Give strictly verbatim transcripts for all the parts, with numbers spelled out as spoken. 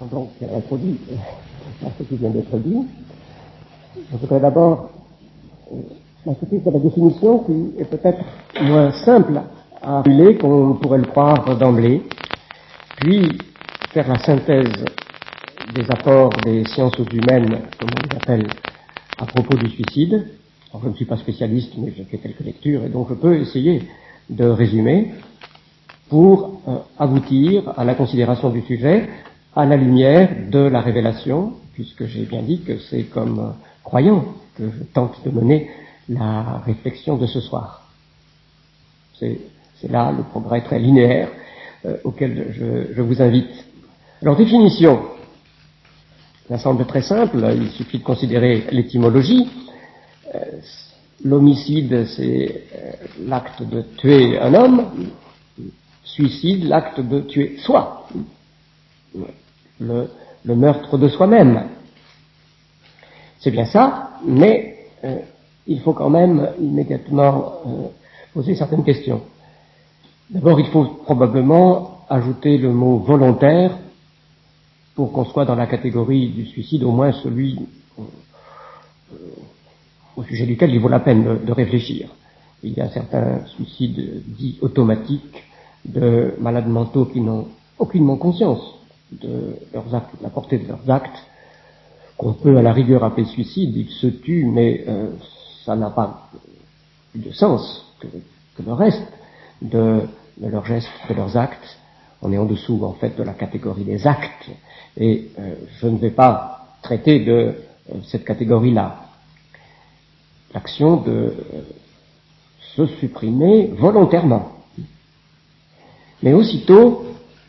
Donc, introduit à ce qui vient d'être dit, je voudrais d'abord m'associer à la définition qui est peut-être moins simple à appeler qu'on pourrait le croire d'emblée, puis faire la synthèse des apports des sciences humaines, comme on les appelle, à propos du suicide. Alors, je ne suis pas spécialiste, mais j'ai fait quelques lectures, et donc je peux essayer de résumer pour euh, aboutir à la considération du sujet à la lumière de la révélation, puisque j'ai bien dit que c'est comme euh, croyant que je tente de mener la réflexion de ce soir. C'est, c'est là le progrès très linéaire euh, auquel je, je vous invite. Alors, définition. Ça semble très simple, il suffit de considérer l'étymologie. Euh, l'homicide, c'est euh, l'acte de tuer un homme, suicide, l'acte de tuer soi, le, le meurtre de soi-même. C'est bien ça, mais euh, il faut quand même immédiatement euh, poser certaines questions. D'abord, il faut probablement ajouter le mot volontaire pour qu'on soit dans la catégorie du suicide, au moins celui euh, euh, au sujet duquel il vaut la peine de, de réfléchir. Il y a certains suicides dits automatiques de malades mentaux qui n'ont aucunement conscience de leurs actes, de la portée de leurs actes, qu'on peut à la rigueur appeler suicide. Ils se tuent, mais euh, ça n'a pas plus de sens que, que le reste de, de leurs gestes, de leurs actes. On est en dessous, en fait, de la catégorie des actes, et euh, je ne vais pas traiter de euh, cette catégorie-là. L'action de euh, se supprimer volontairement. Mais aussitôt,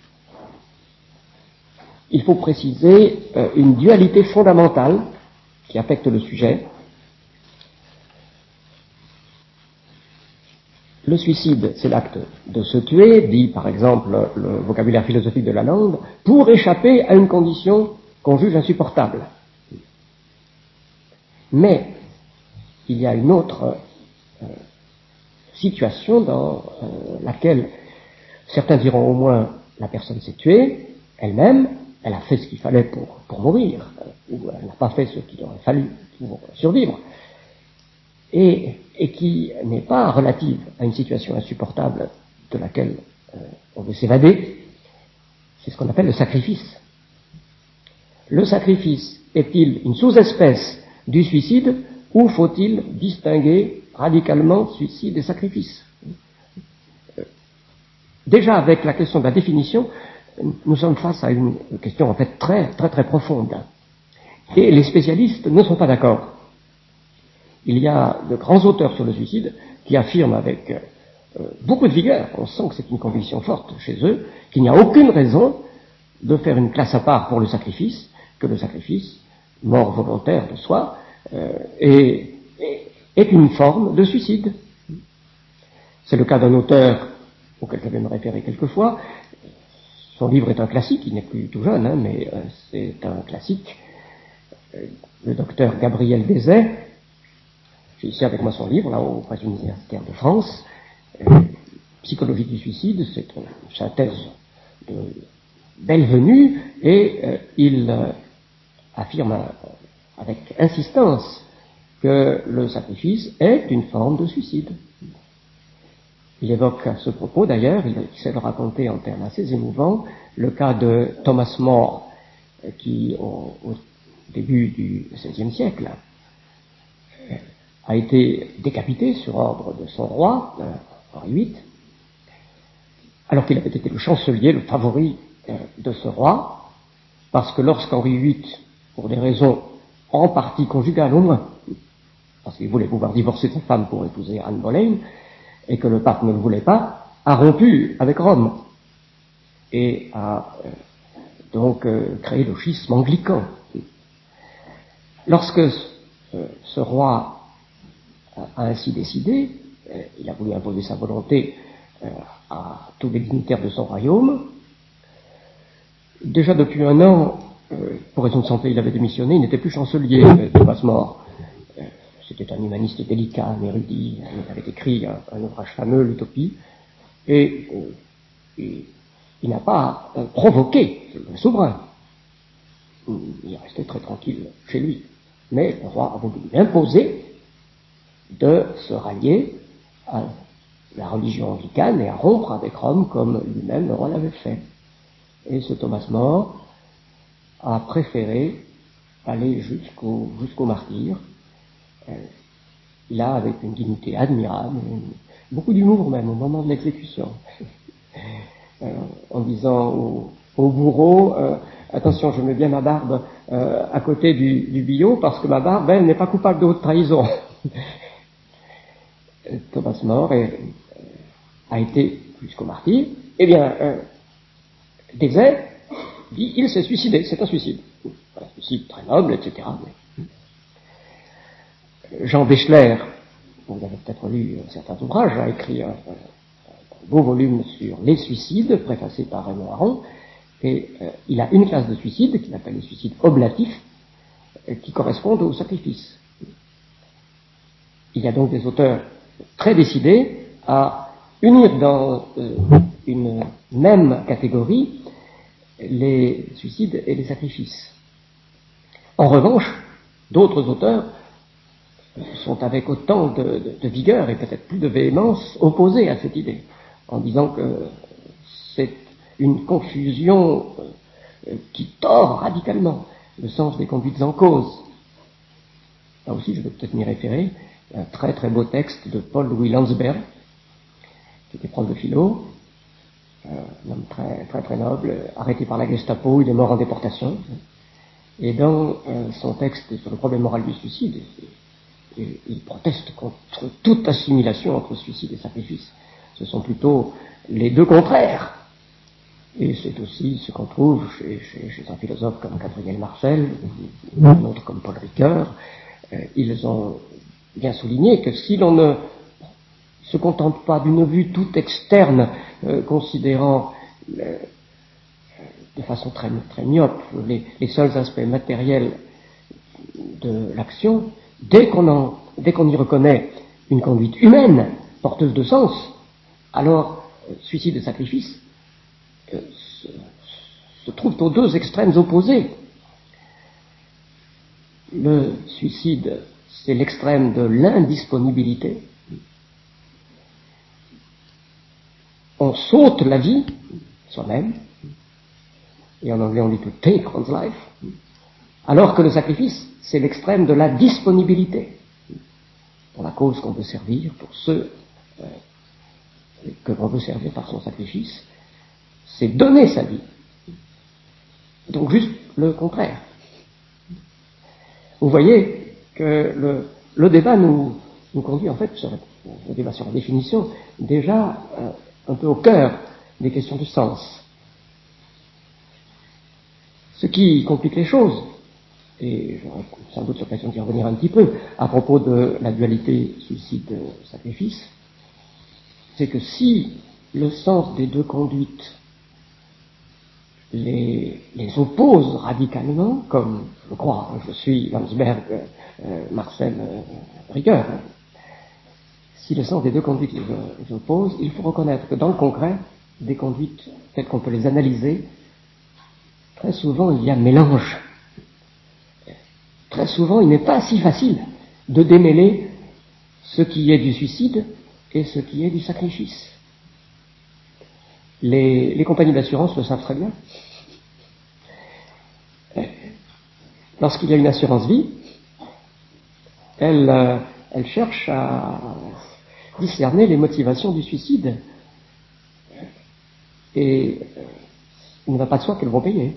il faut préciser euh, une dualité fondamentale qui affecte le sujet. Le suicide, c'est l'acte de se tuer, dit par exemple le vocabulaire philosophique de la langue, pour échapper à une condition qu'on juge insupportable. Mais il y a une autre euh, situation dans euh, laquelle certains diront au moins la personne s'est tuée elle-même, elle a fait ce qu'il fallait pour, pour mourir, ou elle n'a pas fait ce qu'il aurait fallu pour survivre, et, et qui n'est pas relative à une situation insupportable de laquelle euh, on veut s'évader. C'est ce qu'on appelle le sacrifice. Le sacrifice est-il une sous-espèce du suicide, ou faut-il distinguer radicalement suicide et sacrifice? Déjà, avec la question de la définition, nous sommes face à une question en fait très très très profonde. Et les spécialistes ne sont pas d'accord. Il y a de grands auteurs sur le suicide qui affirment avec euh, beaucoup de vigueur, on sent que c'est une conviction forte chez eux, qu'il n'y a aucune raison de faire une classe à part pour le sacrifice, que le sacrifice, mort volontaire de soi, euh, est, est, est une forme de suicide. C'est le cas d'un auteur auquel je vais me référer quelquefois. Son livre est un classique, il n'est plus tout jeune, hein, mais euh, c'est un classique. Euh, le docteur Gabriel Deset, j'ai ici avec moi son livre, là, au Presse universitaire de France, euh, Psychologie du suicide, c'est une synthèse de belle venue, et euh, il euh, affirme euh, avec insistance que le sacrifice est une forme de suicide. Il évoque à ce propos, d'ailleurs, il sait le raconter en termes assez émouvants, le cas de Thomas More, qui, au, au début du seizième siècle, a été décapité sur ordre de son roi, Henri huit, alors qu'il avait été le chancelier, le favori de ce roi, parce que lorsqu'Henri huit, pour des raisons en partie conjugales au moins, parce qu'il voulait pouvoir divorcer sa femme pour épouser Anne Boleyn, et que le pape ne le voulait pas, a rompu avec Rome et a euh, donc euh, créé le schisme anglican. Lorsque euh, ce roi a ainsi décidé, euh, il a voulu imposer sa volonté euh, à tous les dignitaires de son royaume. Déjà depuis un an, euh, pour raison de santé, il avait démissionné, il n'était plus chancelier euh, de Passmore. Euh, c'était un humaniste délicat, un érudit, il avait écrit un, un ouvrage fameux, l'Utopie, et euh, il, il n'a pas euh, provoqué le souverain. il restait très tranquille chez lui. Mais le roi a voulu lui imposer de se rallier à la religion anglicane et à rompre avec Rome comme lui-même le roi l'avait fait. Et ce Thomas More a préféré aller jusqu'au, jusqu'au martyre, euh, là avec une dignité admirable, une, beaucoup d'humour même au moment de l'exécution, euh, en disant au, au bourreau, euh, attention, je mets bien ma barbe euh, à côté du, du billot parce que ma barbe, elle, n'est pas coupable de haute trahison. Thomas More est, a été jusqu'au martyr. Eh bien, euh, Desay dit, il s'est suicidé, c'est un suicide. Un suicide très noble, et cetera. Mais... Jean Béchler, vous avez peut-être lu certains ouvrages, a écrit un, un, un beau volume sur les suicides, préfacé par Raymond Aron, et euh, il a une classe de suicides qu'il appelle les suicides oblatifs, euh, qui correspondent au sacrifice. Il y a donc des auteurs très décidés à unir dans euh, une même catégorie les suicides et les sacrifices. En revanche, d'autres auteurs sont avec autant de, de, de vigueur et peut-être plus de véhémence opposés à cette idée, en disant que c'est une confusion euh, qui tord radicalement le sens des conduites en cause. Là aussi, je vais peut-être m'y référer, un très très beau texte de Paul Louis Landsberg, qui était prof de philo, euh, un homme très très très noble, arrêté par la Gestapo, il est mort en déportation, et dans euh, son texte sur le problème moral du suicide, et, et, il proteste contre toute assimilation entre suicide et sacrifice. Ce sont plutôt les deux contraires. Et c'est aussi ce qu'on trouve chez, chez, chez un philosophe comme Gabriel Marcel, ou un autre comme Paul Ricoeur. Euh, ils ont bien souligné que si l'on ne se contente pas d'une vue toute externe, euh, considérant euh, de façon très, très myope les, les seuls aspects matériels de l'action, dès qu'on, en, dès qu'on y reconnaît une conduite humaine, porteuse de sens, alors euh, suicide et sacrifice euh, se, se trouvent aux deux extrêmes opposés. Le suicide, c'est l'extrême de l'indisponibilité. On saute la vie, soi-même, et en anglais on dit to take one's life, alors que le sacrifice, c'est l'extrême de la disponibilité, pour la cause qu'on veut servir, pour ceux euh, que l'on veut servir par son sacrifice, c'est donner sa vie. Donc juste le contraire. Vous voyez que le, le débat nous, nous conduit en fait, sur le débat sur la définition, déjà euh, un peu au cœur des questions du sens. Ce qui complique les choses, et j'aurai sans doute l'occasion d'y revenir un petit peu, à propos de la dualité suicide-sacrifice, c'est que si le sens des deux conduites les, les oppose radicalement, comme je crois, je suis Landsberg, euh, Marcel, euh, Ricoeur, hein, si le sens des deux conduites les, les oppose, il faut reconnaître que dans le concret, des conduites telles qu'on peut les analyser, très souvent il y a mélange. Très souvent il n'est pas si facile de démêler ce qui est du suicide et ce qui est du sacrifice. Les, les compagnies d'assurance le savent très bien. Lorsqu'il y a une assurance vie, elle, euh, elle cherche à discerner les motivations du suicide. Et euh, il ne va pas de soi qu'elles vont payer.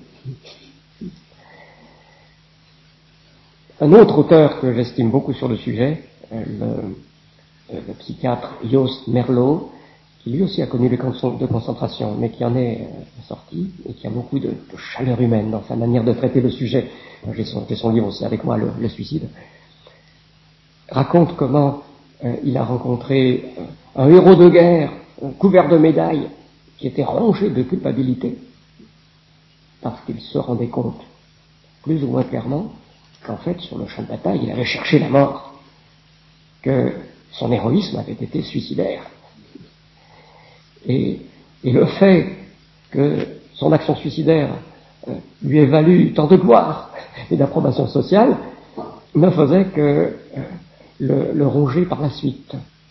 Un autre auteur que j'estime beaucoup sur le sujet, euh, le, le psychiatre Joost Merlo, qui lui aussi a connu les camps de concentration, mais qui en est euh, sorti et qui a beaucoup de, de chaleur humaine dans sa manière de traiter le sujet. J'ai son, j'ai son livre aussi avec moi, le, le suicide. Raconte comment euh, il a rencontré euh, un héros de guerre euh, couvert de médailles qui était rongé de culpabilité parce qu'il se rendait compte plus ou moins clairement qu'en fait sur le champ de bataille il avait cherché la mort, que son héroïsme avait été suicidaire. Et, et le fait que son action suicidaire euh, lui ait valu tant de gloire et d'approbation sociale, ne faisait que euh, le, le ronger par la suite.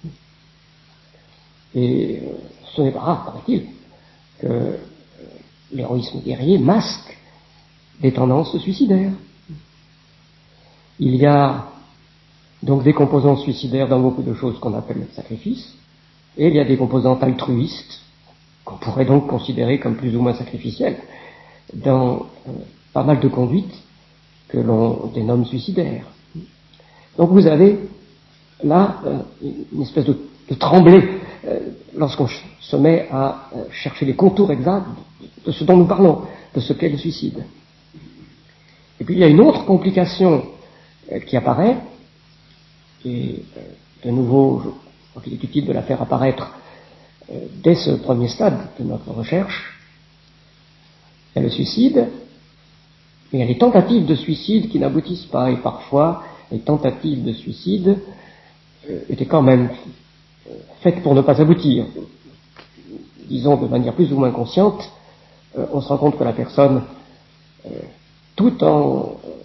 Et euh, ce n'est pas rare, paraît-il, que euh, l'héroïsme guerrier masque des tendances suicidaires. Il y a donc des composantes suicidaires dans beaucoup de choses qu'on appelle le sacrifice, et il y a des composantes altruistes qu'on pourrait donc considérer comme plus ou moins sacrificielles dans euh, pas mal de conduites que l'on dénomme suicidaires. Donc vous avez là euh, une espèce de, de tremblé euh, lorsqu'on ch- se met à euh, chercher les contours exacts de ce dont nous parlons, de ce qu'est le suicide. Et puis il y a une autre complication euh, qui apparaît, et euh, de nouveau, je crois qu'il est utile de la faire apparaître euh, dès ce premier stade de notre recherche. Il y a le suicide, mais il y a les tentatives de suicide qui n'aboutissent pas, et parfois les tentatives de suicide euh, étaient quand même euh, faites pour ne pas aboutir. Disons de manière plus ou moins consciente, euh, on se rend compte que la personne, euh, tout en euh,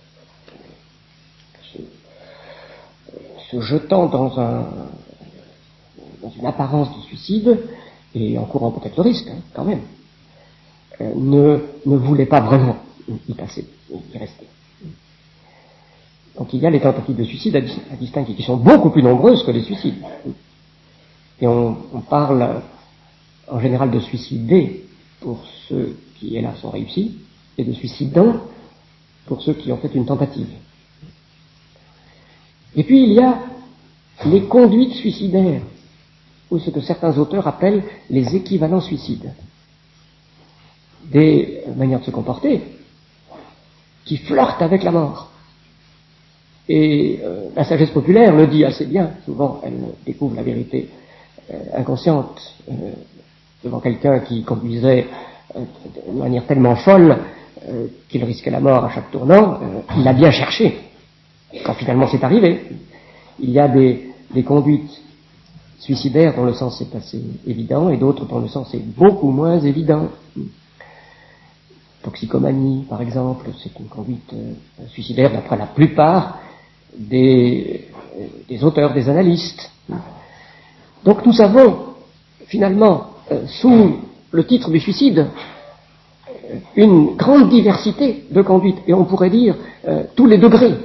se, se jetant dans, un, dans une apparence de suicide, et en courant peut-être le risque, hein, quand même, euh, ne, ne voulait pas vraiment y passer, y rester. Donc il y a les tentatives de suicide à, à distinguer, qui sont beaucoup plus nombreuses que les suicides. Et on, on parle en général de suicidés pour ceux qui, hélas, ont réussi, et de suicidants pour ceux qui ont fait une tentative. Et puis il y a les conduites suicidaires, ou ce que certains auteurs appellent les équivalents suicides. Des manières de se comporter qui flirtent avec la mort. Et euh, la sagesse populaire le dit assez bien, souvent elle découvre la vérité euh, inconsciente euh, devant quelqu'un qui conduisait euh, de manière tellement folle euh, qu'il risquait la mort à chaque tournant, euh, il l'a bien cherché. Quand finalement c'est arrivé, il y a des, des conduites suicidaires dont le sens est assez évident et d'autres dont le sens est beaucoup moins évident. Toxicomanie, par exemple, c'est une conduite euh, suicidaire d'après la plupart des, euh, des auteurs, des analystes. Donc nous avons finalement, euh, sous le titre du suicide, euh, une grande diversité de conduites, et on pourrait dire euh, tous les degrés.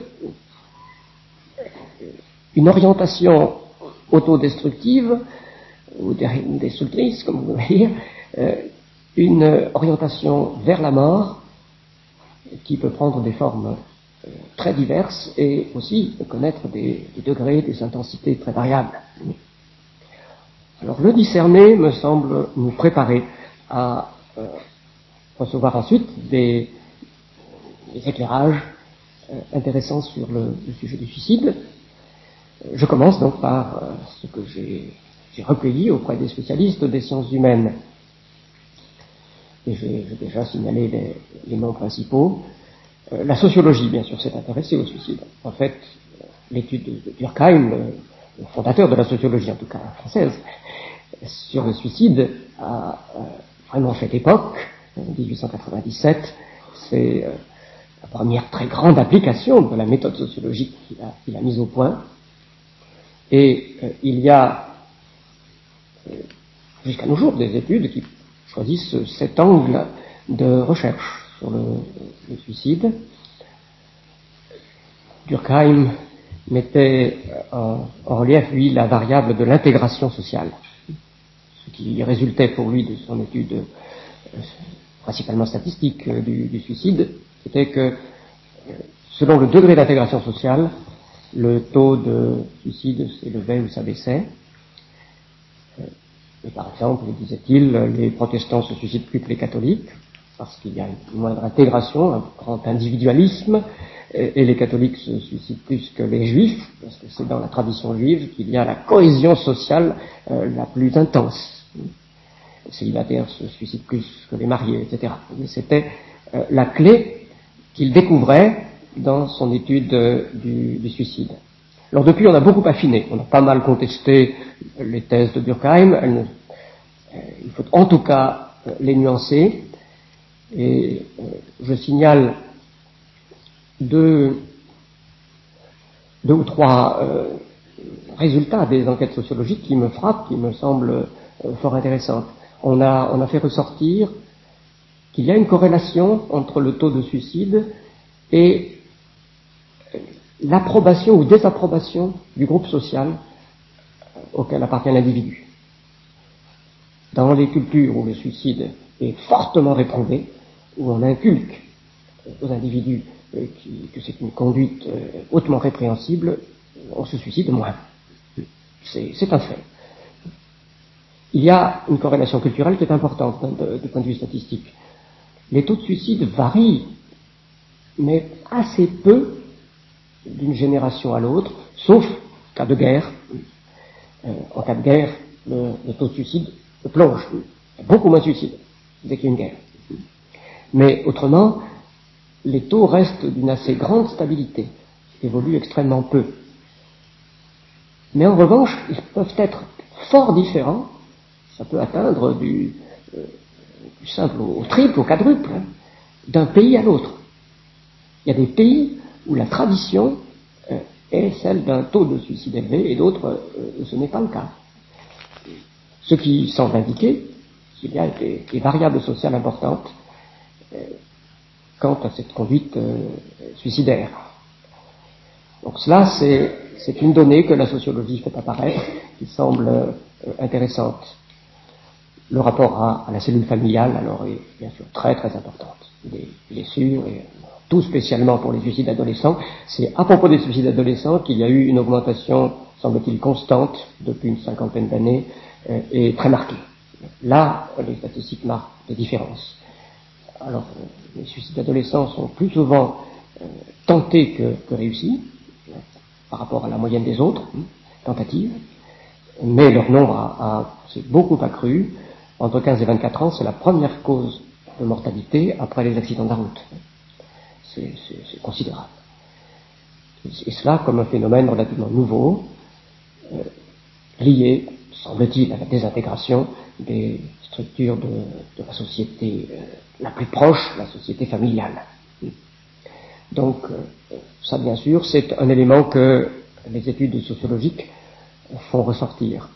Une orientation autodestructive, ou destructrice, comme vous voulez dire, euh, une orientation vers la mort qui peut prendre des formes euh, très diverses et aussi connaître des, des degrés, des intensités très variables. Alors le discerner me semble nous préparer à euh, recevoir ensuite des, des éclairages euh, intéressants sur le, le sujet du suicide. Je commence donc par euh, ce que j'ai, j'ai recueilli auprès des spécialistes des sciences humaines. Et j'ai, j'ai déjà signalé les, les noms principaux. Euh, la sociologie, bien sûr, s'est intéressée au suicide. En fait, l'étude de, de Durkheim, le, le fondateur de la sociologie, en tout cas française, sur le suicide, a euh, vraiment fait époque. En dix-huit cent quatre-vingt-dix-sept, c'est euh, la première très grande application de la méthode sociologique qu'il a, qu'il a mise au point. Et euh, il y a, euh, jusqu'à nos jours, des études qui choisissent cet angle de recherche sur le, le suicide. Durkheim mettait en, en relief, lui, la variable de l'intégration sociale. Ce qui résultait pour lui de son étude euh, principalement statistique euh, du, du suicide, c'était que, euh, selon le degré d'intégration sociale, le taux de suicide s'élevait ou s'abaissait. Euh, et par exemple, disait-il, les protestants se suicident plus que les catholiques, parce qu'il y a une moindre intégration, un grand individualisme, et, et les catholiques se suicident plus que les juifs, parce que c'est dans la tradition juive qu'il y a la cohésion sociale euh, la plus intense. Les célibataires se suicident plus que les mariés, et cetera. Et c'était euh, la clé qu'il découvrait dans son étude euh, du, du suicide. Alors depuis, on a beaucoup affiné, on a pas mal contesté les thèses de Durkheim, elles ne, euh, il faut en tout cas euh, les nuancer, et euh, je signale deux, deux ou trois euh, résultats des enquêtes sociologiques qui me frappent, qui me semblent euh, fort intéressantes. On a, on a fait ressortir qu'il y a une corrélation entre le taux de suicide et l'approbation ou désapprobation du groupe social auquel appartient l'individu. Dans les cultures où le suicide est fortement réprouvé, où on inculque aux individus euh, qui, que c'est une conduite euh, hautement répréhensible, on se suicide moins. C'est, c'est un fait. Il y a une corrélation culturelle qui est importante hein, du point de vue statistique. Les taux de suicide varient, mais assez peu d'une génération à l'autre, sauf en cas de guerre. Euh, en cas de guerre, le, le taux de suicide plonge. Il y a beaucoup moins de suicides dès qu'il y a une guerre. Mais autrement, les taux restent d'une assez grande stabilité, évoluent extrêmement peu. Mais en revanche, ils peuvent être fort différents, ça peut atteindre du, euh, du simple au, au triple, au quadruple, hein, d'un pays à l'autre. Il y a des pays où la tradition euh, est celle d'un taux de suicide élevé et d'autres euh, ce n'est pas le cas. Ce qui semble indiquer qu'il y a des, des variables sociales importantes euh, quant à cette conduite euh, suicidaire. Donc cela, c'est, c'est une donnée que la sociologie fait apparaître, qui semble euh, intéressante. Le rapport à, à la cellule familiale, alors, est bien sûr très très importante. Il est, il est sûr, et tout spécialement pour les suicides adolescents. C'est à propos des suicides adolescents qu'il y a eu une augmentation, semble-t-il, constante depuis une cinquantaine d'années, euh, et très marquée. Là, les statistiques marquent des différences. Alors, les suicides adolescents sont plus souvent euh, tentés que, que réussis, euh, par rapport à la moyenne des autres hein, tentatives, mais leur nombre a, a s'est beaucoup accru. Entre quinze et vingt-quatre ans, c'est la première cause de mortalité après les accidents de la route. C'est, c'est, c'est considérable. Et, et cela comme un phénomène relativement nouveau, euh, lié, semble-t-il, à la désintégration des structures de, de la société euh, la plus proche, la société familiale. Donc, euh, ça, bien sûr, c'est un élément que les études sociologiques font ressortir.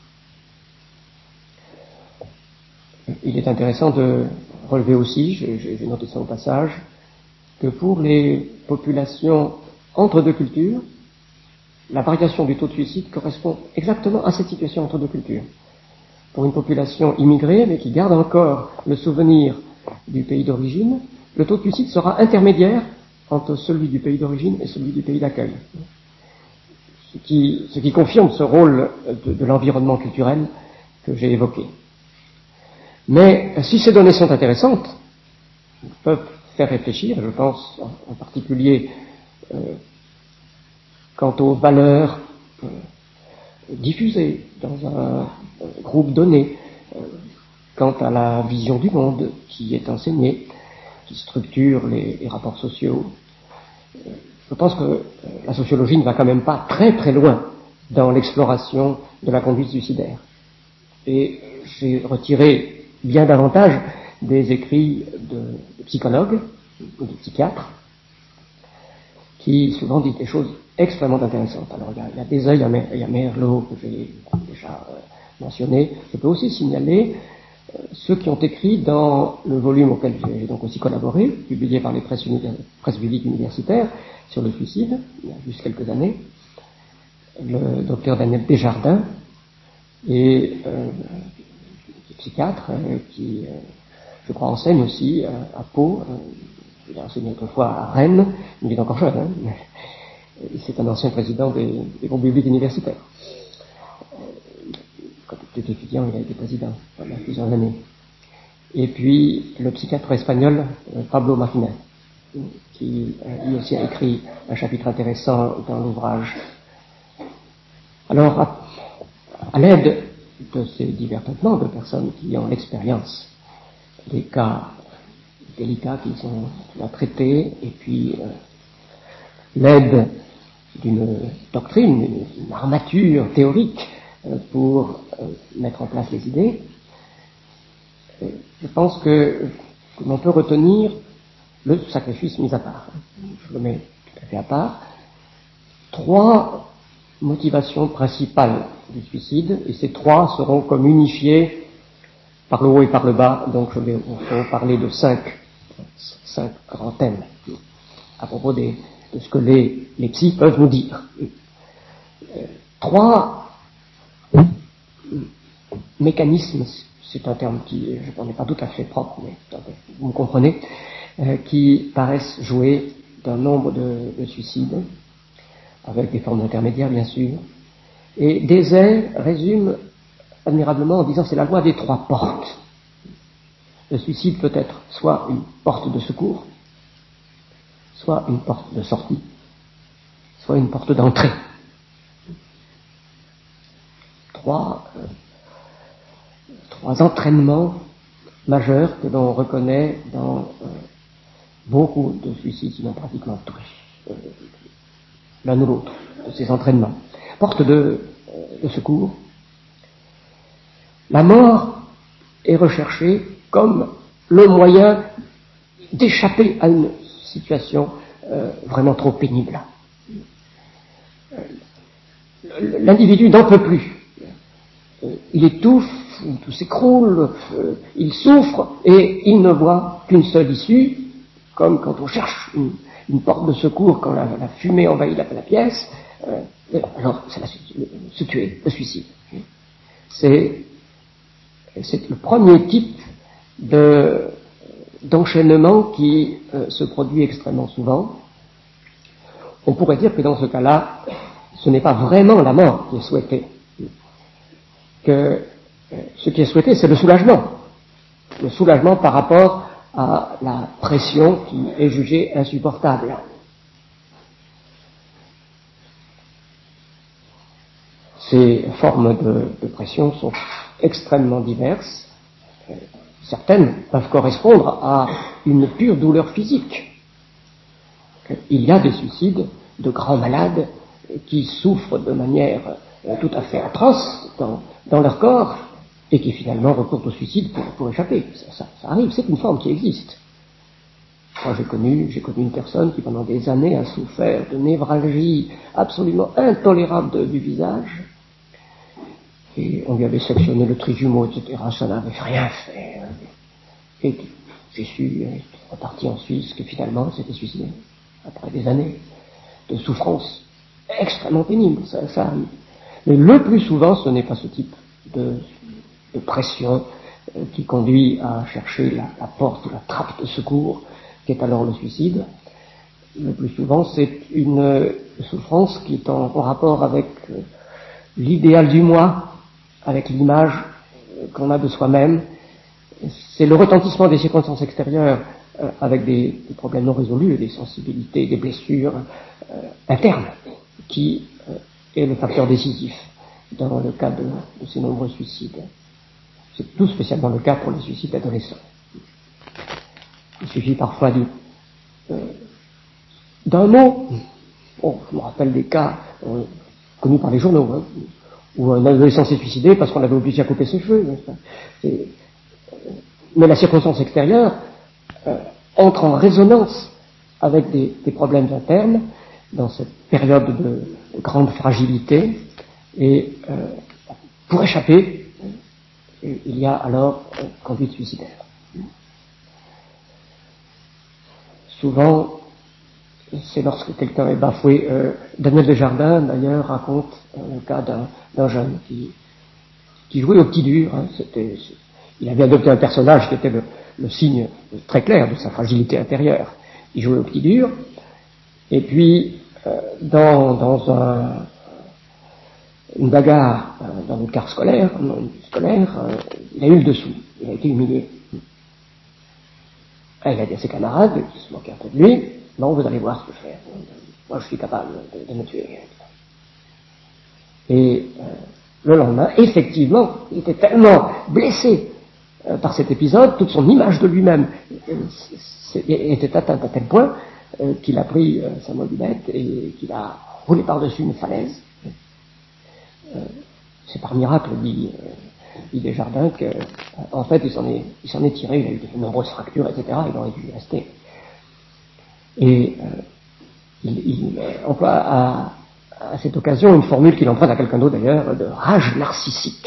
Il est intéressant de relever aussi, j'ai, j'ai noté ça au passage, que pour les populations entre deux cultures, la variation du taux de suicide correspond exactement à cette situation entre deux cultures. Pour une population immigrée, mais qui garde encore le souvenir du pays d'origine, le taux de suicide sera intermédiaire entre celui du pays d'origine et celui du pays d'accueil. Ce qui, ce qui confirme ce rôle de, de l'environnement culturel que j'ai évoqué. Mais si ces données sont intéressantes, peuvent faire réfléchir, je pense en, en particulier euh, quant aux valeurs euh, diffusées dans un, un groupe donné, euh, quant à la vision du monde qui est enseignée, qui structure les, les rapports sociaux. Euh, je pense que euh, la sociologie ne va quand même pas très très loin dans l'exploration de la conduite suicidaire. Et j'ai retiré bien davantage des écrits de, de psychologues ou de psychiatres qui souvent disent des choses extrêmement intéressantes. Alors il y a, il y a des œils, il y a Merleau que j'ai déjà euh, mentionné. Je peux aussi signaler euh, ceux qui ont écrit dans le volume auquel j'ai donc aussi collaboré, publié par les presses, univers, presses publiques universitaires sur le suicide, il y a juste quelques années, le docteur Daniel Desjardins et euh, psychiatre euh, qui, euh, je crois, enseigne aussi euh, à Pau. Euh, il a enseigné autrefois à Rennes, il est encore jeune, hein, mais c'est un ancien président des, des groupes publics universitaires. Quand il était étudiant, il a été président pendant plusieurs années. Et puis le psychiatre espagnol euh, Pablo Martinez, qui euh, lui aussi a écrit un chapitre intéressant dans l'ouvrage. Alors, à, à l'aide de ces divers traitements de personnes qui ont l'expérience des cas délicats qu'ils ont à traiter, et puis euh, l'aide d'une doctrine, une armature théorique euh, pour euh, mettre en place les idées, euh, je pense que l'on peut retenir le sacrifice mis à part. Je le mets tout à fait à part. Trois motivations principales du suicide, et ces trois seront comme unifiées par le haut et par le bas, donc je vais au fond parler de cinq, cinq grands thèmes à propos des, de ce que les, les psys peuvent nous dire. Euh, trois mécanismes, c'est un terme qui, je n'en ai pas tout à fait propre, mais vous me comprenez, euh, qui paraissent jouer d'un nombre de, de suicides, avec des formes intermédiaires bien sûr, et Désert résume admirablement en disant c'est la loi des trois portes. Le suicide peut être soit une porte de secours, soit une porte de sortie, soit une porte d'entrée. Trois, euh, trois entraînements majeurs que l'on reconnaît dans euh, beaucoup de suicides, sinon pratiquement tous, euh, l'un ou l'autre de ces entraînements. Porte de, euh, de secours. La mort est recherchée comme le moyen d'échapper à une situation euh, vraiment trop pénible. Euh, l'individu n'en peut plus. Euh, il étouffe, tout s'écroule, euh, il souffre et il ne voit qu'une seule issue, comme quand on cherche une, une porte de secours quand la, la fumée envahit la, la pièce. Euh, alors, c'est la, se tuer, le suicide. C'est, c'est le premier type de, d'enchaînement qui euh, se produit extrêmement souvent. On pourrait dire que dans ce cas-là, ce n'est pas vraiment la mort qui est souhaitée. Que euh, ce qui est souhaité, c'est le soulagement. Le soulagement par rapport à la pression qui est jugée insupportable. Ces formes de, de pression sont extrêmement diverses. Certaines peuvent correspondre à une pure douleur physique. Il y a des suicides de grands malades qui souffrent de manière tout à fait atroce dans, dans leur corps et qui finalement recourent au suicide pour, pour échapper. Ça, ça, ça arrive, c'est une forme qui existe. Moi j'ai connu, j'ai connu une personne qui pendant des années a souffert de névralgie absolument intolérable de, du visage. Et on lui avait sectionné le trijumeau, et cetera. Ça n'avait rien fait. Et j'ai su, reparti en Suisse, que finalement c'était suicidé. Après des années de souffrance extrêmement pénible, ça, ça arrive. Mais le plus souvent, ce n'est pas ce type de, de pression euh, qui conduit à chercher la, la porte ou la trappe de secours, qui est alors le suicide. Le plus souvent, c'est une euh, souffrance qui est en, en rapport avec euh, l'idéal du moi, avec l'image euh, qu'on a de soi-même. C'est le retentissement des circonstances extérieures euh, avec des, des problèmes non résolus, des sensibilités, des blessures euh, internes, qui euh, est le facteur décisif dans le cas de, de ces nombreux suicides. C'est tout spécialement le cas pour les suicides adolescents. Il suffit parfois du, euh, d'un mot. Bon, je me rappelle des cas euh, connus par les journaux, hein, où un adolescent s'est suicidé parce qu'on l'avait obligé à couper ses cheveux. C'est, mais la circonstance extérieure euh, entre en résonance avec des, des problèmes internes dans cette période de, de grande fragilité, et euh, pour échapper, euh, il y a alors euh, conduite suicidaire. Souvent, c'est lorsque quelqu'un est bafoué. Euh, Daniel Desjardins, d'ailleurs, raconte euh, le cas d'un, d'un jeune qui, qui jouait au petit dur. Hein, c'était, il avait adopté un personnage qui était le, le signe très clair de sa fragilité intérieure. Il jouait au petit dur, et puis euh, dans, dans un, une bagarre euh, dans une car scolaire, non, scolaire euh, il a eu le dessous, il a été humilié. Ah, il a dit à ses camarades qui se moquaient un peu de lui, non, vous allez voir ce que je fais, moi je suis capable de, de me tuer. Et euh, le lendemain, effectivement, il était tellement blessé euh, par cet épisode, toute son image de lui-même euh, était atteinte à tel point euh, qu'il a pris euh, sa mobilette et qu'il a roulé par-dessus une falaise. Euh, c'est par miracle, dit, euh, dit Desjardins, que, euh, en fait, il s'en est, il s'en est tiré, il a eu de nombreuses fractures, et cetera, il aurait dû rester. Et euh, il, il emploie à, à cette occasion une formule qu'il emprunte à quelqu'un d'autre d'ailleurs, de rage narcissique.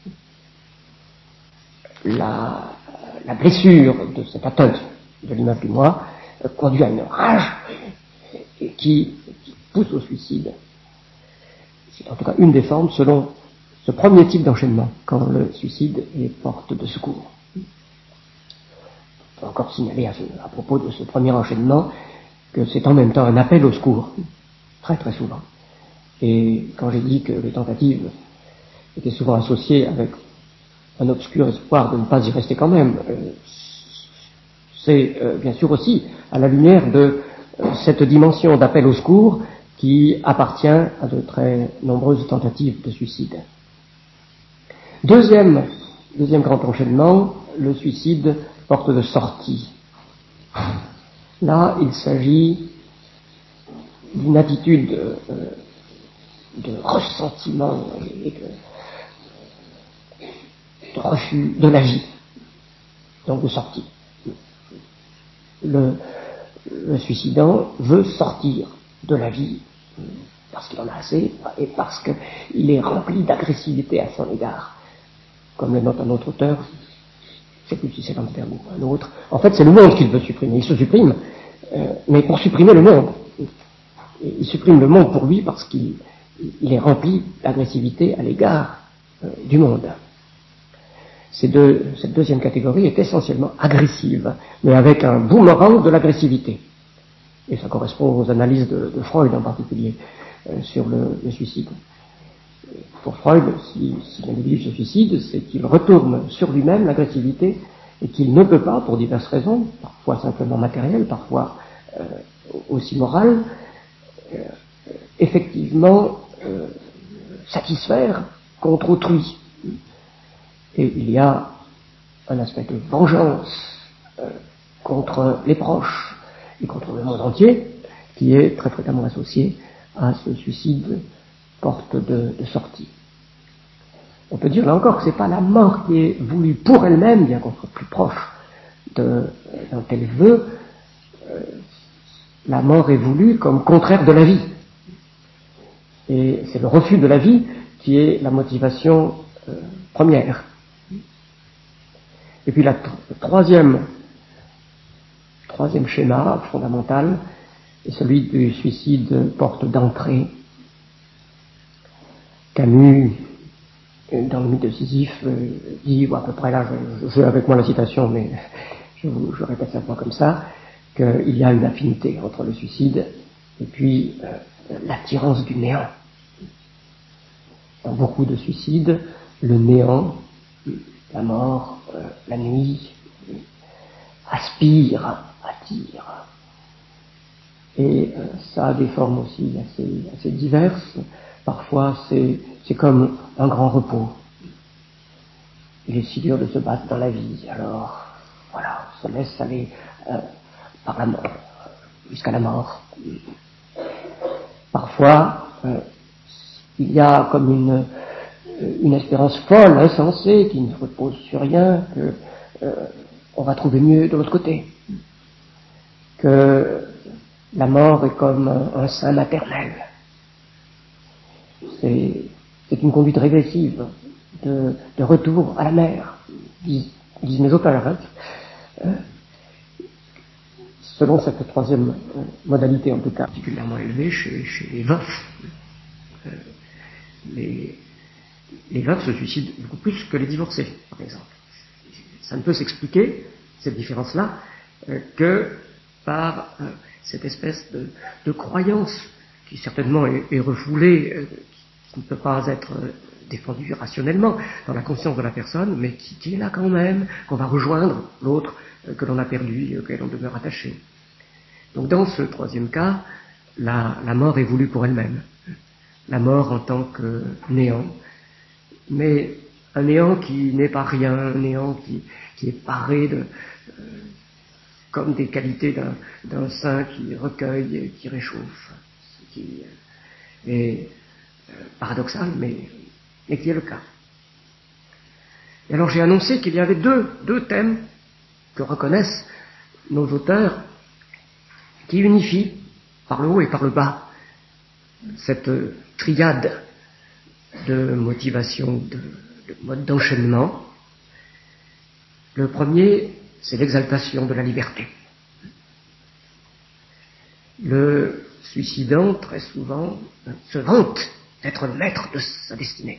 La, la blessure de cette atteinte de l'image du moi euh, conduit à une rage qui, qui pousse au suicide. C'est en tout cas une des formes selon ce premier type d'enchaînement, quand le suicide est porte de secours. On peut encore signaler à, ce, à propos de ce premier enchaînement que c'est en même temps un appel au secours, très très souvent. Et quand j'ai dit que les tentatives étaient souvent associées avec un obscur espoir de ne pas y rester quand même, euh, c'est euh, bien sûr aussi à la lumière de euh, cette dimension d'appel au secours qui appartient à de très nombreuses tentatives de suicide. Deuxième, deuxième grand enchaînement, le suicide porte de sortie. Là, il s'agit d'une attitude euh, de ressentiment et de, de refus de la vie, donc de sortie. Le, le suicidant veut sortir de la vie parce qu'il en a assez et parce qu'il est rempli d'agressivité à son égard. Comme le note un autre auteur, je ne sais plus si c'est Landsberg ou un autre, en fait c'est le monde qu'il veut supprimer. Il se supprime, euh, mais pour supprimer le monde. Il supprime le monde pour lui parce qu'il il est rempli d'agressivité à l'égard euh, du monde. Ces deux, cette deuxième catégorie est essentiellement agressive, mais avec un boomerang de l'agressivité. Et ça correspond aux analyses de, de Freud en particulier euh, sur le, le suicide. Pour Freud, si, si l'individu se suicide, c'est qu'il retourne sur lui-même l'agressivité et qu'il ne peut pas, pour diverses raisons, parfois simplement matérielles, parfois euh, aussi morales, euh, effectivement euh, satisfaire contre autrui. Et il y a un aspect de vengeance euh, contre les proches et contre le monde entier qui est très fréquemment associé à ce suicide porte de, de sortie. On peut dire là encore que ce n'est pas la mort qui est voulue pour elle-même, bien qu'on soit plus proche de, d'un tel vœu. Euh, la mort est voulue comme contraire de la vie. Et c'est le refus de la vie qui est la motivation euh, première. Et puis la tr- le troisième, troisième schéma fondamental est celui du suicide porte d'entrée. Camus, dans le mythe de Sisyphe, euh, dit, ou à peu près là, je, je, avec moi la citation, mais je, vous, je répète simplement comme ça, qu'il y a une affinité entre le suicide et puis euh, l'attirance du néant. Dans beaucoup de suicides, le néant, la mort, euh, la nuit, aspire, attire. Et euh, ça a des formes aussi assez, assez diverses. Parfois, c'est, c'est comme un grand repos. Il est si dur de se battre dans la vie, alors, voilà, on se laisse aller euh, par la mort, jusqu'à la mort. Parfois, euh, il y a comme une, une espérance folle, insensée, qui ne repose sur rien, que euh, on va trouver mieux de l'autre côté. Que la mort est comme un, un sein maternel. C'est, c'est une conduite régressive de, de retour à la mère, disent, disent mes auteurs. Hein. Euh, selon cette troisième euh, modalité, en tout cas, particulièrement élevée chez, chez les veufs. Euh, les, les veufs se suicident beaucoup plus que les divorcés, par exemple. Ça ne peut s'expliquer, cette différence-là, euh, que par euh, cette espèce de, de croyance qui certainement est, est refoulée, euh, qui ne peut pas être euh, défendue rationnellement dans la conscience de la personne, mais qui, qui est là quand même, qu'on va rejoindre l'autre euh, que l'on a perdu, auquel on demeure attaché. Donc dans ce troisième cas, la, la mort est voulue pour elle-même. La mort en tant que néant, mais un néant qui n'est pas rien, un néant qui, qui est paré de, euh, comme des qualités d'un, d'un sein qui recueille et qui réchauffe, ce qui est euh, paradoxal, mais, mais qui est le cas. Et alors j'ai annoncé qu'il y avait deux, deux thèmes que reconnaissent nos auteurs, qui unifie par le haut et par le bas cette triade de motivation, de, de mode d'enchaînement. Le premier, c'est l'exaltation de la liberté. Le suicidant, très souvent, se vante d'être le maître de sa destinée,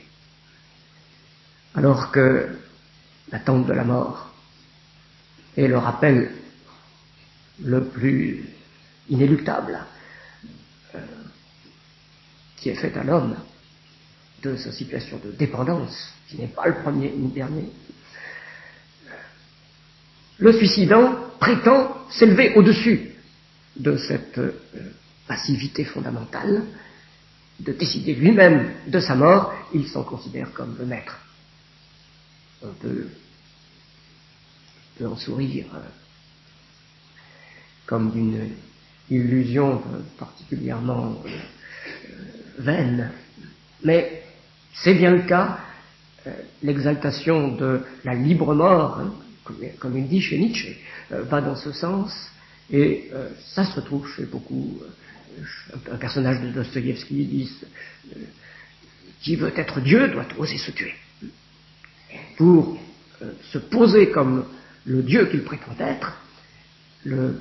alors que l'attente de la mort est le rappel le plus inéluctable euh, qui est fait à l'homme de sa situation de dépendance, qui n'est pas le premier ni le dernier. Le suicidant prétend s'élever au-dessus de cette euh, passivité fondamentale, de décider lui-même de sa mort. Il s'en considère comme le maître. On peut, on peut en sourire euh, comme d'une illusion euh, particulièrement euh, vaine, mais c'est bien le cas. Euh, l'exaltation de la libre mort, hein, comme, comme il dit chez Nietzsche, euh, va dans ce sens, et euh, ça se retrouve chez beaucoup. Euh, un personnage de Dostoïevski dit euh, qui veut être Dieu doit oser se tuer. Pour euh, se poser comme le Dieu qu'il prétend être, le,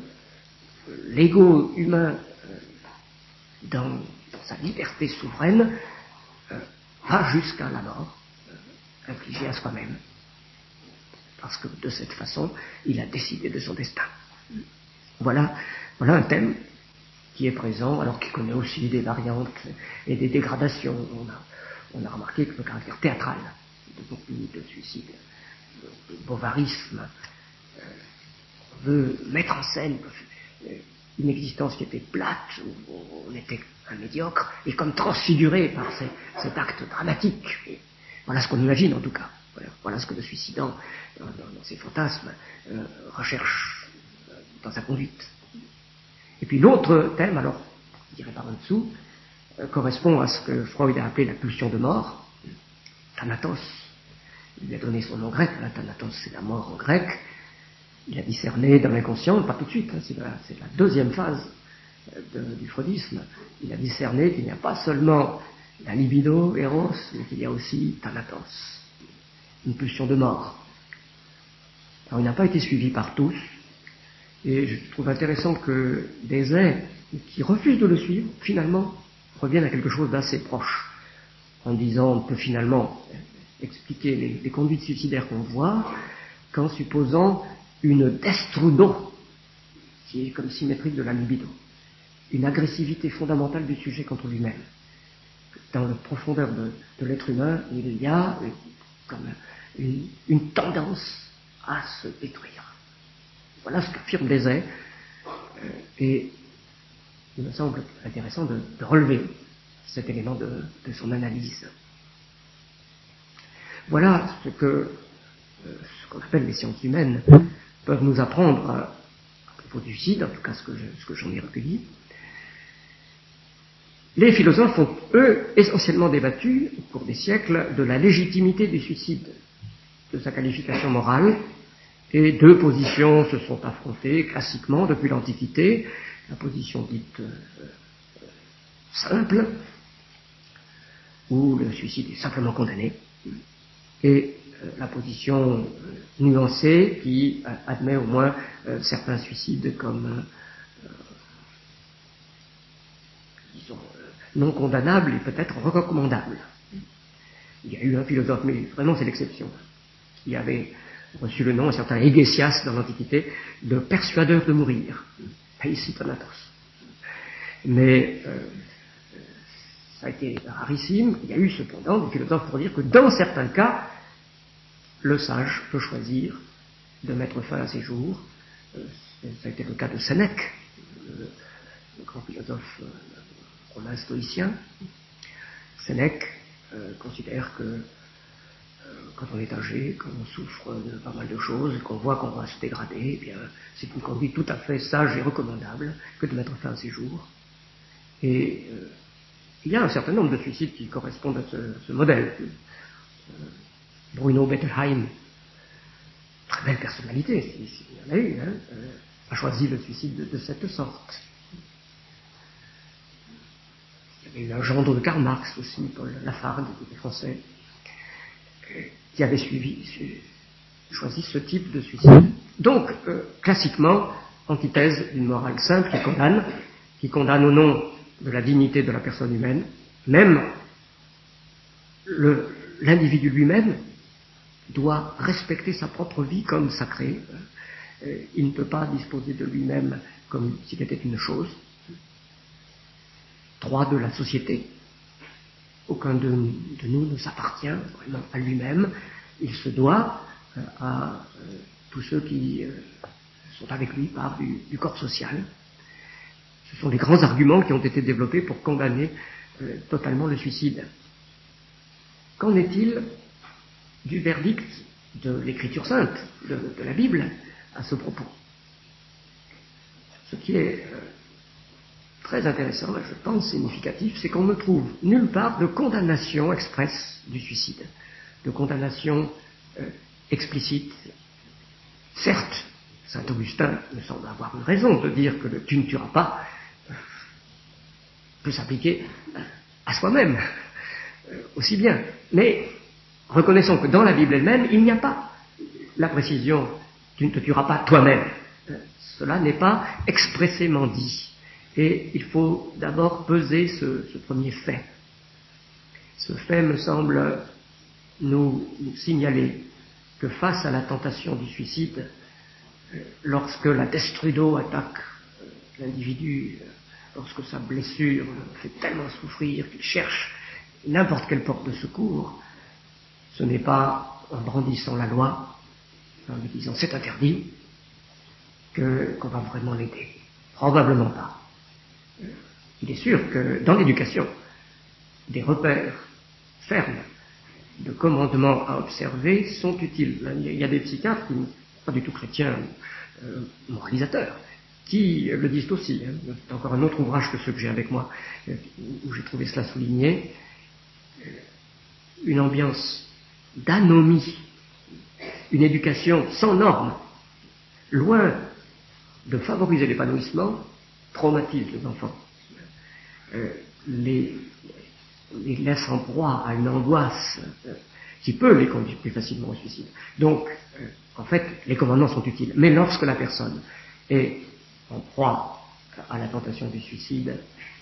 l'ego humain euh, dans, dans sa liberté souveraine euh, va jusqu'à la mort, euh, infligée à soi-même, parce que de cette façon, il a décidé de son destin. Voilà, voilà un thème qui est présent, alors qu'il connaît aussi des variantes et des dégradations. On a, on a remarqué que le caractère théâtral de beaucoup de suicides, le bovarisme, euh, veut mettre en scène une existence qui était plate, où on était un médiocre, et comme transfiguré par ces, cet acte dramatique. Et voilà ce qu'on imagine en tout cas. Voilà, voilà ce que le suicidant, dans, dans, dans ses fantasmes, euh, recherche euh, dans sa conduite. Et puis l'autre thème, alors, je dirais par en dessous, euh, correspond à ce que Freud a appelé la pulsion de mort, Thanatos. Il lui a donné son nom grec, là, Thanatos c'est la mort en grec. Il a discerné dans l'inconscient, pas tout de suite, hein, c'est, la, c'est la deuxième phase de, du freudisme. Il a discerné qu'il n'y a pas seulement la libido, Eros, mais qu'il y a aussi Thanatos, une pulsion de mort. Alors il n'a pas été suivi par tous, et je trouve intéressant que des êtres qui refusent de le suivre, finalement, reviennent à quelque chose d'assez proche, en disant on peut finalement expliquer les, les conduites suicidaires qu'on voit qu'en supposant une destrudo, qui est comme symétrique de la libido, une agressivité fondamentale du sujet contre lui-même. Dans la profondeur de, de l'être humain, il y a une, comme une, une tendance à se détruire. Voilà ce qu'affirme Désay, euh, et il me semble intéressant de, de relever cet élément de, de son analyse. Voilà ce que euh, ce qu'on appelle les sciences humaines peuvent nous apprendre à, à propos du suicide, en tout cas ce que, je, ce que j'en ai recueilli. Les philosophes ont, eux, essentiellement débattu, au cours des siècles, de la légitimité du suicide, de sa qualification morale, et deux positions se sont affrontées classiquement depuis l'Antiquité, la position dite euh, euh, simple, où le suicide est simplement condamné, et euh, la position euh, nuancée qui euh, admet au moins euh, certains suicides comme euh, disons, euh, non condamnables et peut-être recommandables. Il y a eu un philosophe, mais vraiment c'est l'exception, qui avait reçu le nom, un certain Hégésias dans l'Antiquité, de persuadeur de mourir, Paisi Thanatos. Mais euh, ça a été rarissime. Il y a eu cependant des philosophes pour dire que dans certains cas, le sage peut choisir de mettre fin à ses jours. Euh, ça a été le cas de Sénèque, le, le grand philosophe euh, romain stoïcien. Sénèque euh, considère que quand on est âgé, quand on souffre de pas mal de choses, qu'on voit qu'on va se dégrader, eh bien, c'est une conduite tout à fait sage et recommandable que de mettre fin à ses jours. Et euh, il y a un certain nombre de suicides qui correspondent à ce, ce modèle. Euh, Bruno Bettelheim, très belle personnalité, s'il y en a eu, hein, euh, a choisi le suicide de, de cette sorte. Il y a eu un gendre de Karl Marx aussi, Paul Lafargue, des Français, qui avait suivi, choisi ce type de suicide. Donc, euh, classiquement, antithèse d'une morale sainte qui condamne, qui condamne au nom de la dignité de la personne humaine, même le, l'individu lui-même doit respecter sa propre vie comme sacrée. Il ne peut pas disposer de lui-même comme s'il était une chose. Droit de la société. Aucun de, de nous ne s'appartient vraiment à lui-même. Il se doit euh, à euh, tous ceux qui euh, sont avec lui par du, du corps social. Ce sont les grands arguments qui ont été développés pour condamner euh, totalement le suicide. Qu'en est-il du verdict de l'Écriture sainte, de, de la Bible, à ce propos? Ce qui est euh, très intéressant, je pense significatif, c'est qu'on ne trouve nulle part de condamnation expresse du suicide, de condamnation euh, explicite. Certes, saint Augustin me semble avoir une raison de dire que le tu ne tueras pas euh, peut s'appliquer à soi-même euh, aussi bien. Mais reconnaissons que dans la Bible elle-même, il n'y a pas la précision tu ne te tueras pas toi-même. Euh, cela n'est pas expressément dit. Et il faut d'abord peser ce, ce premier fait. Ce fait me semble nous, nous signaler que face à la tentation du suicide, euh, lorsque la destrudo attaque euh, l'individu, euh, lorsque sa blessure le fait tellement souffrir qu'il cherche n'importe quelle porte de secours, ce n'est pas en brandissant la loi, en lui disant c'est interdit, que, qu'on va vraiment l'aider. Probablement pas. Il est sûr que dans l'éducation, des repères fermes de commandements à observer sont utiles. Il y a des psychiatres qui ne sont pas du tout chrétiens, euh, moralisateurs, qui le disent aussi. Hein. C'est encore un autre ouvrage que ceux que j'ai avec moi, euh, où j'ai trouvé cela souligné. Euh, une ambiance d'anomie, une éducation sans normes, loin de favoriser l'épanouissement, traumatise les enfants. Euh, les, les laisse en proie à une angoisse euh, qui peut les conduire plus facilement au suicide. Donc, euh, en fait, les commandements sont utiles. Mais lorsque la personne est en proie à la tentation du suicide,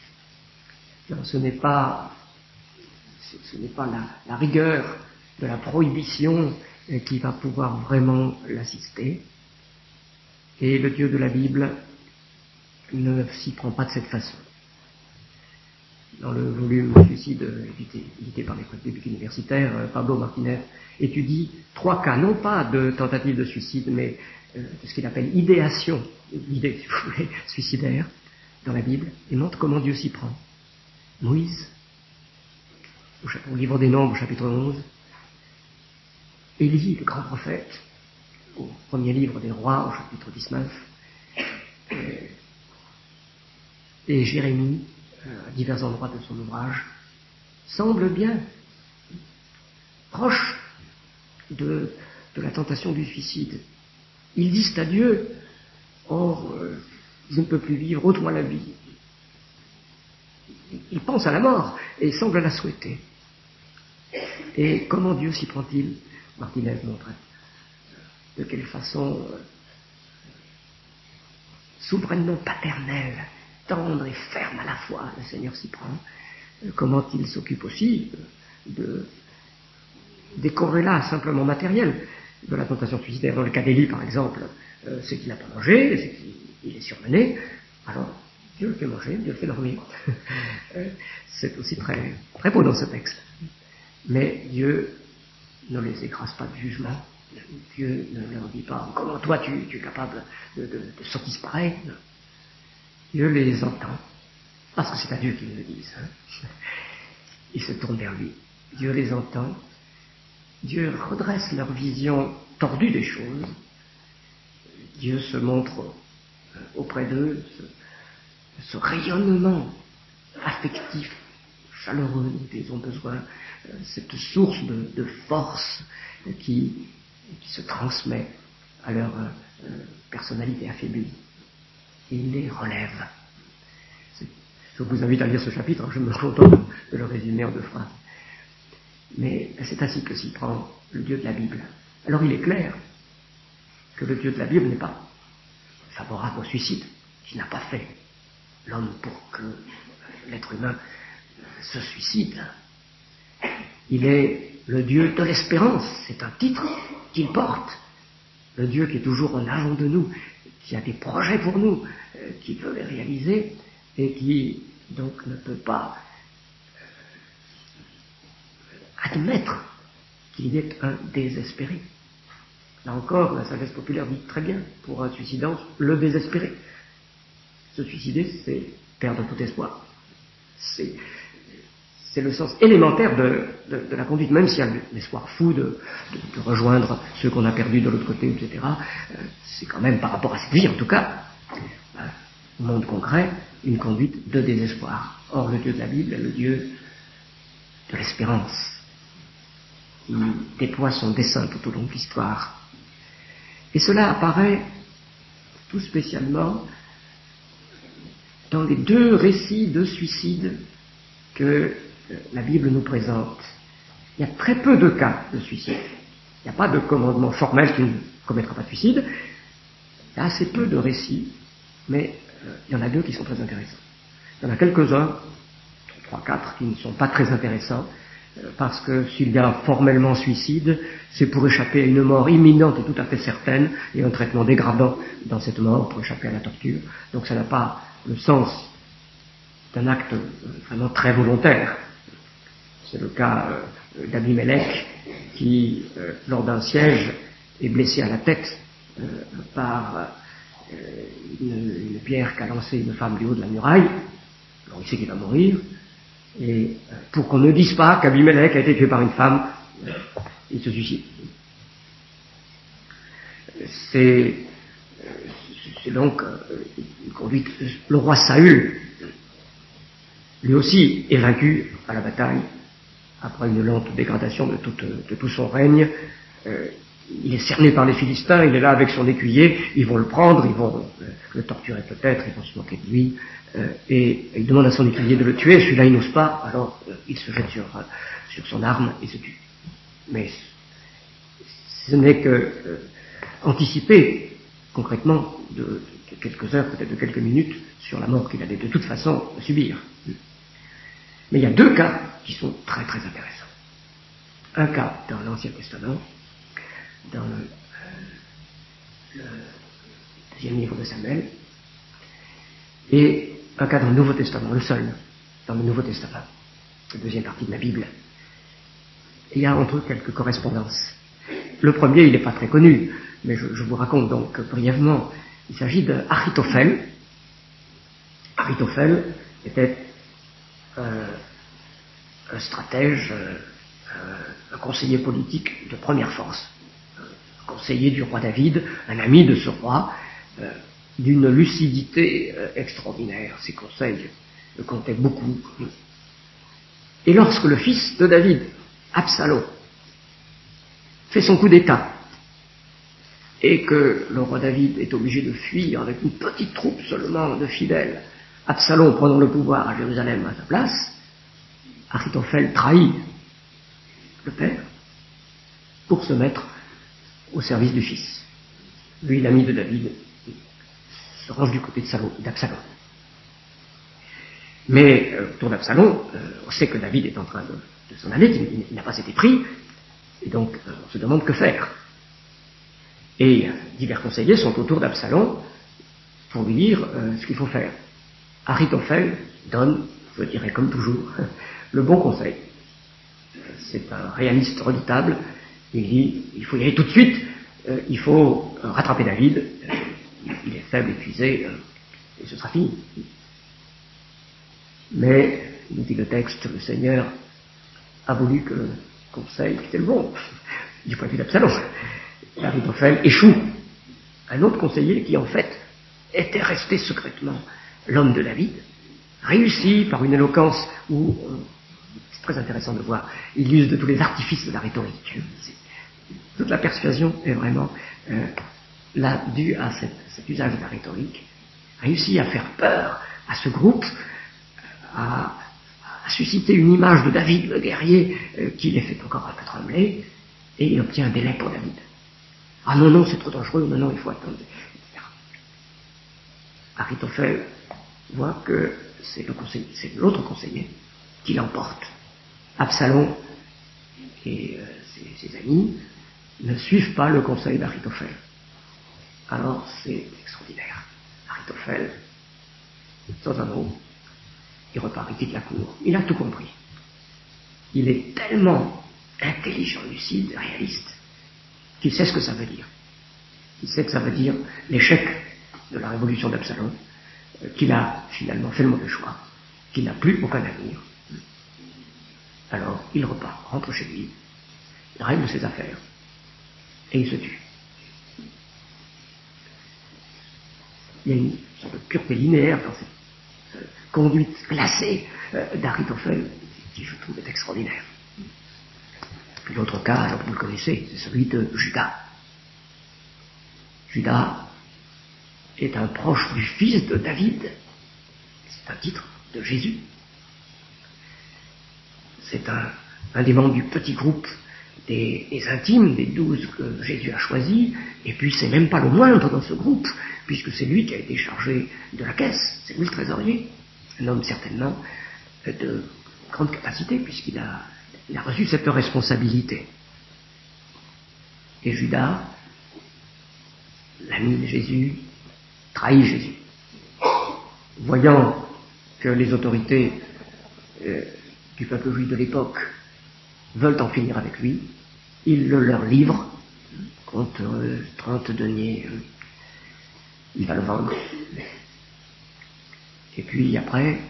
ce n'est pas, ce n'est pas la, la rigueur de la prohibition euh, qui va pouvoir vraiment l'assister. Et le Dieu de la Bible ne s'y prend pas de cette façon. Dans le volume Suicide édité, édité par les bibliques universitaires, Pablo Martinez étudie trois cas, non pas de tentative de suicide, mais euh, de ce qu'il appelle idéation, idée, si vous voulez, suicidaire, dans la Bible, et montre comment Dieu s'y prend. Moïse, au, au livre des Nombres, chapitre onze, Élie, le grand prophète, au premier livre des Rois, au chapitre dix-neuf, euh, et Jérémie, à divers endroits de son ouvrage, semble bien proche de, de la tentation du suicide. Ils disent à Dieu, oh, euh, je ne peux plus vivre, ôte-moi la vie. Ils pensent à la mort et semblent la souhaiter. Et comment Dieu s'y prend-il? Martinez montrait. De quelle façon euh, souverainement paternelle, tendre et ferme à la fois, le Seigneur s'y prend. Comment il s'occupe aussi de, des corrélats simplement matériels de la tentation suicidaire. Dans le cas d'Élie, par exemple, euh, c'est qu'il n'a pas mangé, c'est qu'il est surmené. Alors, Dieu le fait manger, Dieu le fait dormir. C'est aussi très, très beau dans ce texte. Mais Dieu ne les écrase pas de jugement. Dieu ne leur dit pas, comment toi tu, tu es capable de, de, de sortir pareil. Dieu les entend. Parce que c'est à Dieu qu'ils le disent. Hein. Ils se tournent vers lui. Dieu les entend. Dieu redresse leur vision tordue des choses. Dieu se montre auprès d'eux, ce, ce rayonnement affectif, chaleureux dont ils ont besoin, cette source de, de force qui, qui se transmet à leur euh, personnalité affaiblie. Il les relève. Je vous invite à lire ce chapitre, je me contente de le résumer en deux phrases. Mais c'est ainsi que s'y prend le Dieu de la Bible. Alors il est clair que le Dieu de la Bible n'est pas favorable au suicide, qu'il n'a pas fait l'homme pour que l'être humain se suicide. Il est le Dieu de l'espérance, c'est un titre qu'il porte. Le Dieu qui est toujours en avant de nous, qui a des projets pour nous, euh, qui veut les réaliser et qui donc ne peut pas euh, admettre qu'il y ait un désespéré. Là encore, la sagesse populaire dit très bien, pour un suicidant, le désespéré. Se suicider, c'est perdre tout espoir. C'est, c'est le sens élémentaire de, de, de la conduite, même s'il y a l'espoir fou de, de, de rejoindre ceux qu'on a perdus de l'autre côté, et cetera. Euh, c'est quand même, par rapport à cette vie, en tout cas, euh, au monde concret, une conduite de désespoir. Or, le Dieu de la Bible est le Dieu de l'espérance, qui déploie son dessein tout au long de l'histoire. Et cela apparaît tout spécialement dans les deux récits de suicide que la Bible nous présente. Il y a très peu de cas de suicide. Il n'y a pas de commandement formel qui ne commettra pas de suicide. Il y a assez peu de récits, mais euh, il y en a deux qui sont très intéressants. Il y en a quelques-uns, trois, quatre, qui ne sont pas très intéressants, euh, parce que s'il y a formellement suicide, c'est pour échapper à une mort imminente et tout à fait certaine, et un traitement dégradant dans cette mort pour échapper à la torture. Donc ça n'a pas le sens d'un acte vraiment très volontaire. C'est le cas euh, d'Abimelech qui, euh, lors d'un siège, est blessé à la tête euh, par euh, une, une pierre qu'a lancée une femme du haut de la muraille. Alors il sait qu'il va mourir, et euh, pour qu'on ne dise pas qu'Abimelech a été tué par une femme, euh, il se suicide. C'est, euh, c'est donc euh, une conduite. Le roi Saül, lui aussi, est vaincu à la bataille, après une lente dégradation de, toute, de tout son règne. Euh, il est cerné par les Philistins, il est là avec son écuyer, ils vont le prendre, ils vont euh, le torturer peut-être, ils vont se moquer de lui, euh, et il demande à son écuyer de le tuer, celui-là il n'ose pas, alors euh, il se jette sur, euh, sur son arme et se tue. Mais ce n'est que euh, anticiper concrètement de, de quelques heures, peut-être de quelques minutes, sur la mort qu'il allait de toute façon subir. Mais il y a deux cas qui sont très très intéressants. Un cas dans l'Ancien Testament, dans le, le deuxième livre de Samuel, et un cas dans le Nouveau Testament, le seul dans le Nouveau Testament, la deuxième partie de la Bible. Et il y a entre eux quelques correspondances. Le premier, il n'est pas très connu, mais je, je vous raconte donc brièvement. Il s'agit d'Achitophel. Achitophel était euh, un stratège, euh, un conseiller politique de première force, un conseiller du roi David, un ami de ce roi, euh, d'une lucidité euh, extraordinaire. Ses conseils le comptaient beaucoup. Et lorsque le fils de David, Absalom, fait son coup d'État, et que le roi David est obligé de fuir avec une petite troupe seulement de fidèles, Absalom prenant le pouvoir à Jérusalem à sa place, Achitophel trahit le père pour se mettre au service du fils. Lui, l'ami de David, se range du côté d'Absalom. Mais euh, autour d'Absalom, euh, on sait que David est en train de, de s'en aller, qu'il il n'a pas été pris, et donc euh, on se demande que faire. Et euh, divers conseillers sont autour d'Absalom pour lui dire euh, ce qu'il faut faire. Achitophel donne, je dirais comme toujours, le bon conseil. C'est un réaliste redoutable. Il dit, il faut y aller tout de suite, euh, il faut euh, rattraper David, euh, il est faible, épuisé, euh, et ce sera fini. Mais, nous dit le texte, le Seigneur a voulu que le conseil, qui était le bon, du point de vue d'Absalom, Achitophel échoue. Un autre conseiller qui, en fait, était resté secrètement l'homme de David, réussit par une éloquence où, euh, c'est très intéressant de voir, il use de tous les artifices de la rhétorique. Toute la persuasion est vraiment euh, là due à cette, cet usage de la rhétorique, réussit à faire peur à ce groupe, a, a suscité une image de David, le guerrier, euh, qui les fait encore un peu trembler, et il obtient un délai pour David. Ah non, non, c'est trop dangereux, non, non, il faut attendre, et cetera. Ahitophel voit que c'est, le conseiller, c'est l'autre conseiller qui l'emporte. Absalom et euh, ses, ses amis ne suivent pas le conseil d'Ahitophel. Alors c'est extraordinaire. Ahitophel, sans un mot, il repart, il quitte la cour. Il a tout compris. Il est tellement intelligent, lucide, réaliste, qu'il sait ce que ça veut dire. Il sait que ça veut dire l'échec de la révolution d'Absalom, euh, qu'il a finalement fait le mauvais choix, qu'il n'a plus aucun avenir. Alors il repart, rentre chez lui, il règle ses affaires, et il se tue. Il y a une sorte de pureté linéaire dans cette euh, conduite glacée euh, d'Ahitophel, qui je trouve est extraordinaire. Puis l'autre cas, alors vous le connaissez, c'est celui de Judas. Judas est un proche du fils de David. C'est un titre de Jésus. C'est un, un des membres du petit groupe des, des intimes, des douze que Jésus a choisis, et puis c'est même pas le moindre dans ce groupe, puisque c'est lui qui a été chargé de la caisse, c'est lui le trésorier, un homme certainement de grande capacité, puisqu'il a, il a reçu cette responsabilité. Et Judas, l'ami de Jésus, trahit Jésus. Voyant que les autorités euh, du peuple juif de l'époque veulent en finir avec lui, il le leur livre contre euh, trente deniers. Euh, il va le vendre. Et puis après,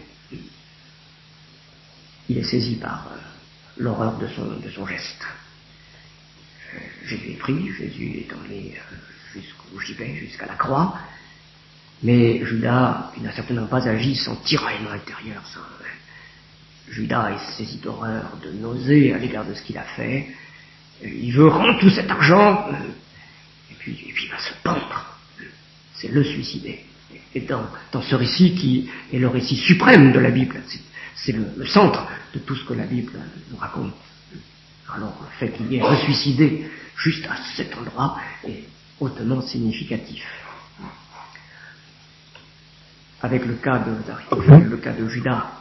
il est saisi par euh, l'horreur de son, de son geste. Euh, Jésus est pris, Jésus est emmené euh, jusqu'au gibet, jusqu'à la croix, mais Judas, il n'a certainement pas agi sans tiraillement intérieur. Sans, euh, Judas est saisi d'horreur, de nausée à l'égard de ce qu'il a fait. Euh, il veut rendre tout cet argent, euh, et, puis, et puis il va se pendre. C'est le suicider. Et dans, dans ce récit qui est le récit suprême de la Bible, c'est, c'est le, le centre de tout ce que la Bible nous raconte. Alors le fait qu'il y ait ressuicidé juste à cet endroit est hautement significatif. Avec le cas de d'Ahitophel, le cas de Judas,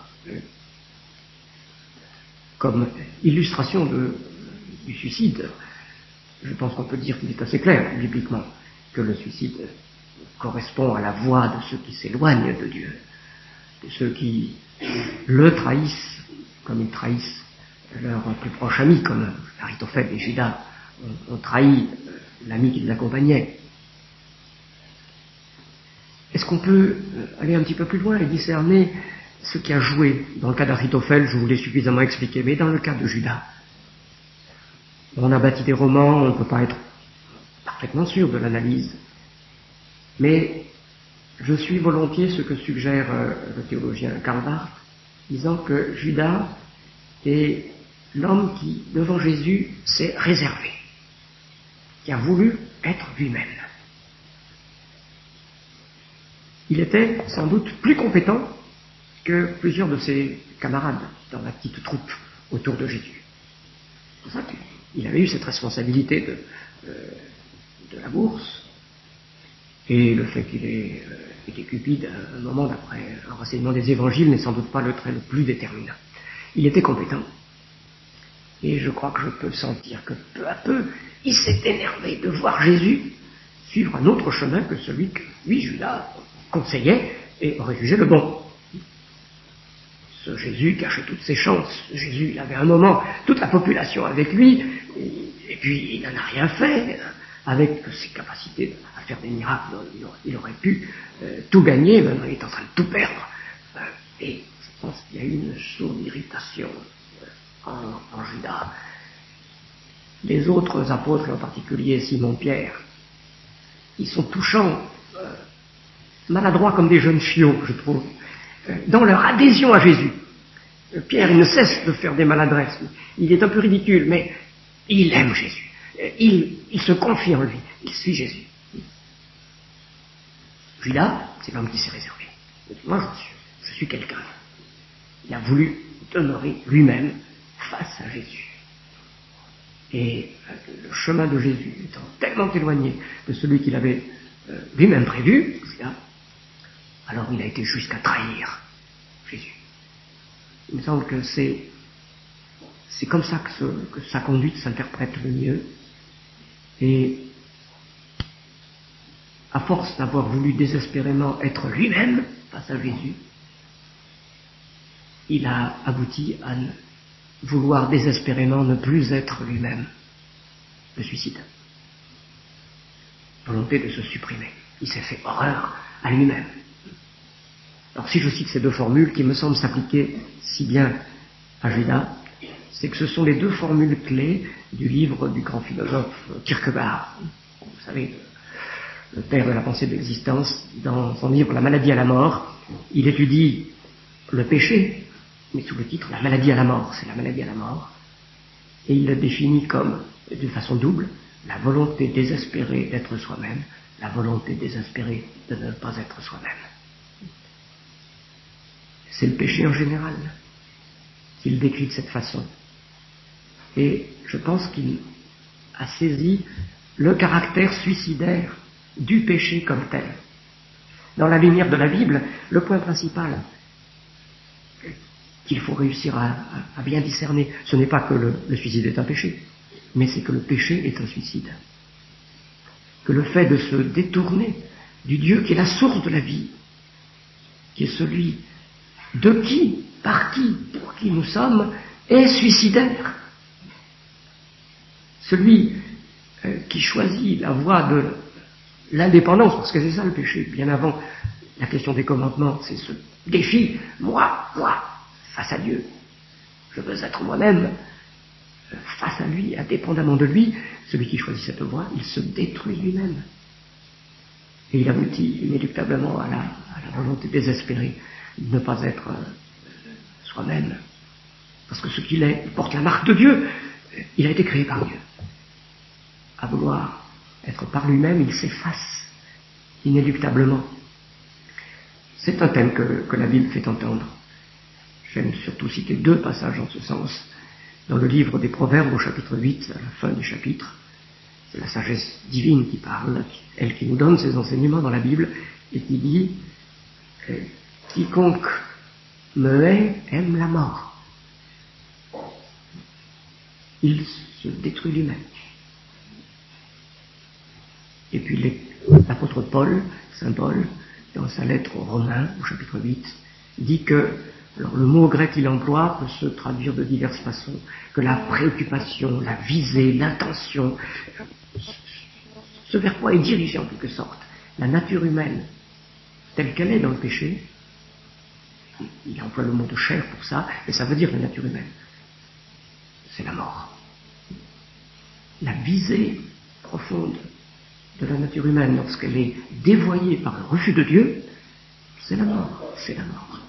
comme illustration de, du suicide, je pense qu'on peut dire qu'il est assez clair, bibliquement, que le suicide correspond à la voie de ceux qui s'éloignent de Dieu, de ceux qui le trahissent comme ils trahissent leurs plus proches amis, comme Ahitophel et Judas ont, ont trahi l'ami qui les accompagnait. Est-ce qu'on peut aller un petit peu plus loin et discerner ce qui a joué? Dans le cas d'Ahitophel, je vous l'ai suffisamment expliqué, mais dans le cas de Judas, on a bâti des romans, on ne peut pas être parfaitement sûr de l'analyse, mais je suis volontiers ce que suggère euh, le théologien Karl Barth, disant que Judas est l'homme qui, devant Jésus, s'est réservé, qui a voulu être lui-même. Il était sans doute plus compétent que plusieurs de ses camarades dans la petite troupe autour de Jésus. C'est pour ça qu'il avait eu cette responsabilité de, euh, de la bourse, et le fait qu'il ait euh, été cupide à un moment d'après un renseignement des évangiles n'est sans doute pas le trait le plus déterminant. Il était compétent, et je crois que je peux sentir que peu à peu, il s'est énervé de voir Jésus suivre un autre chemin que celui que lui, Judas, conseillait et aurait jugé le bon. Ce Jésus cachait toutes ses chances. Jésus, il avait un moment toute la population avec lui, et, et puis il n'en a rien fait. Avec ses capacités à faire des miracles, il aurait, il aurait pu euh, tout gagner, maintenant il est en train de tout perdre. Euh, et je pense qu'il y a eu une sourde irritation euh, en, en Judas. Les autres apôtres, et en particulier Simon-Pierre, ils sont touchants, euh, maladroits comme des jeunes chiots, je trouve, euh, dans leur adhésion à Jésus. Euh, Pierre, il ne cesse de faire des maladresses. Il est un peu ridicule, mais il aime Jésus. Il, il se confie en lui, il suit Jésus. Judas, c'est l'homme qui s'est réservé. Moi, je suis, je suis quelqu'un. Il a voulu demeurer lui-même face à Jésus. Et le chemin de Jésus étant tellement éloigné de celui qu'il avait euh, lui-même prévu, alors il a été jusqu'à trahir Jésus. Il me semble que c'est, c'est comme ça que, ce, que sa conduite s'interprète le mieux. Et à force d'avoir voulu désespérément être lui-même face à Jésus, il a abouti à ne vouloir désespérément ne plus être lui-même. Le suicide. Volonté de se supprimer. Il s'est fait horreur à lui-même. Alors si je cite ces deux formules qui me semblent s'appliquer si bien à Judas, c'est que ce sont les deux formules clés du livre du grand philosophe Kierkegaard. Vous savez, le père de la pensée de l'existence, dans son livre La maladie à la mort, il étudie le péché, mais sous le titre La maladie à la mort, c'est la maladie à la mort, et il le définit comme, de façon double, la volonté désespérée d'être soi-même, la volonté désespérée de ne pas être soi-même. C'est le péché en général qu'il décrit de cette façon. Et je pense qu'il a saisi le caractère suicidaire du péché comme tel. Dans la lumière de la Bible, le point principal qu'il faut réussir à, à, à bien discerner, ce n'est pas que le, le suicide est un péché, mais c'est que le péché est un suicide. Que le fait de se détourner du Dieu qui est la source de la vie, qui est celui de qui, par qui, pour qui nous sommes, est suicidaire. Celui euh, qui choisit la voie de l'indépendance, parce que c'est ça le péché, bien avant la question des commandements, c'est ce défi, moi, moi, face à Dieu. Je veux être moi-même, euh, face à lui, indépendamment de lui. Celui qui choisit cette voie, il se détruit lui-même. Et il aboutit inéluctablement à la, à la volonté désespérée de ne pas être euh, soi-même. Parce que ce qu'il est, il porte la marque de Dieu. Il a été créé par Dieu. À vouloir être par lui-même, il s'efface inéluctablement. C'est un thème que, que la Bible fait entendre. J'aime surtout citer deux passages en ce sens. Dans le livre des Proverbes, au chapitre huit, à la fin du chapitre, c'est la sagesse divine qui parle, elle qui nous donne ses enseignements dans la Bible, et qui dit eh, « Quiconque me hait aime la mort. » Il se détruit lui-même. Et puis les, l'apôtre Paul, saint Paul, dans sa lettre aux Romains, au chapitre huit, dit que, alors le mot grec qu'il emploie peut se traduire de diverses façons, que la préoccupation, la visée, l'intention, ce vers quoi est dirigée en quelque sorte la nature humaine, telle qu'elle est dans le péché, il emploie le mot de chair pour ça, et ça veut dire la nature humaine, c'est la mort. La visée profonde de la nature humaine, lorsqu'elle est dévoyée par le refus de Dieu, c'est la mort, c'est la mort.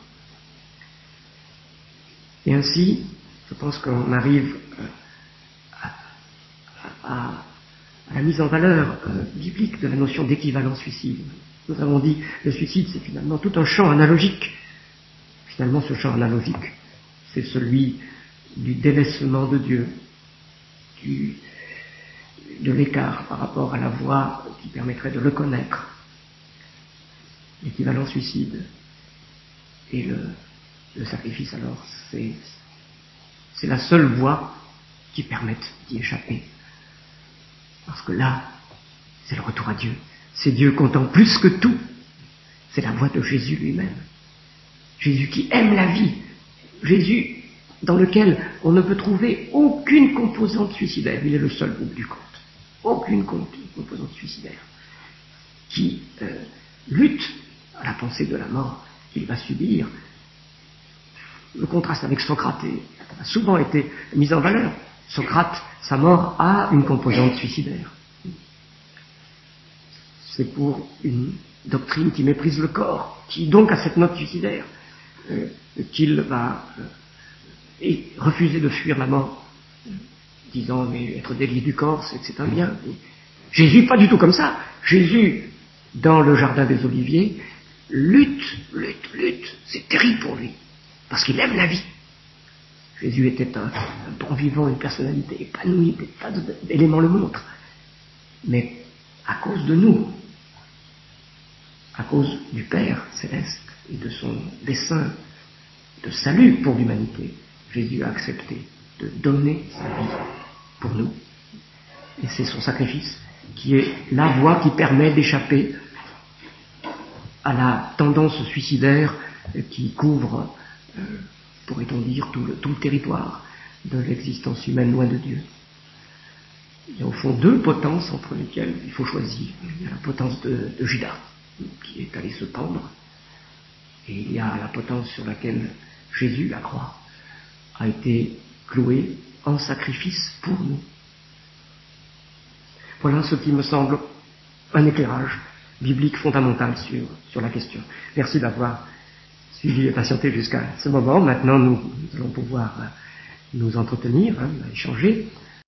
Et ainsi, je pense qu'on arrive à, à, à la mise en valeur euh, biblique de la notion d'équivalent suicide. Nous avons dit, le suicide, c'est finalement tout un champ analogique. Finalement, ce champ analogique, c'est celui du délaissement de Dieu, du, de l'écart par rapport à la voie qui permettrait de le connaître. L'équivalent suicide et le, le sacrifice, alors, c'est, c'est la seule voie qui permette d'y échapper. Parce que là, c'est le retour à Dieu. C'est Dieu comptant plus que tout. C'est la voie de Jésus lui-même. Jésus qui aime la vie. Jésus dans lequel on ne peut trouver aucune composante suicidaire. Il est le seul au bout du compte. Aucune composante suicidaire. Qui euh, lutte à la pensée de la mort qu'il va subir. Le contraste avec Socrate a souvent été mis en valeur. Socrate, sa mort a une composante suicidaire. C'est pour une doctrine qui méprise le corps, qui donc a cette note suicidaire, euh, qu'il va euh, et refuser de fuir la mort, disant mais être délié du corps, c'est, c'est un bien. Et Jésus, pas du tout comme ça. Jésus, dans le jardin des Oliviers, lutte, lutte, lutte. C'est terrible pour lui. parce qu'il aime la vie. Jésus était un, un bon vivant, une personnalité épanouie, des tas d'éléments le montrent. Mais à cause de nous, à cause du Père céleste et de son dessein de salut pour l'humanité, Jésus a accepté de donner sa vie pour nous. Et c'est son sacrifice qui est la voie qui permet d'échapper à la tendance suicidaire qui couvre, euh, pourrait-on dire, tout le, tout le territoire de l'existence humaine loin de Dieu. Il y a au fond deux potences entre lesquelles il faut choisir. Il y a la potence de, de Judas, qui est allé se pendre, et il y a la potence sur laquelle Jésus, la croix, a été cloué en sacrifice pour nous. Voilà ce qui me semble un éclairage biblique fondamental sur, sur la question. Merci d'avoir suivi et patienté jusqu'à ce moment. Maintenant, nous allons pouvoir nous entretenir, hein, échanger.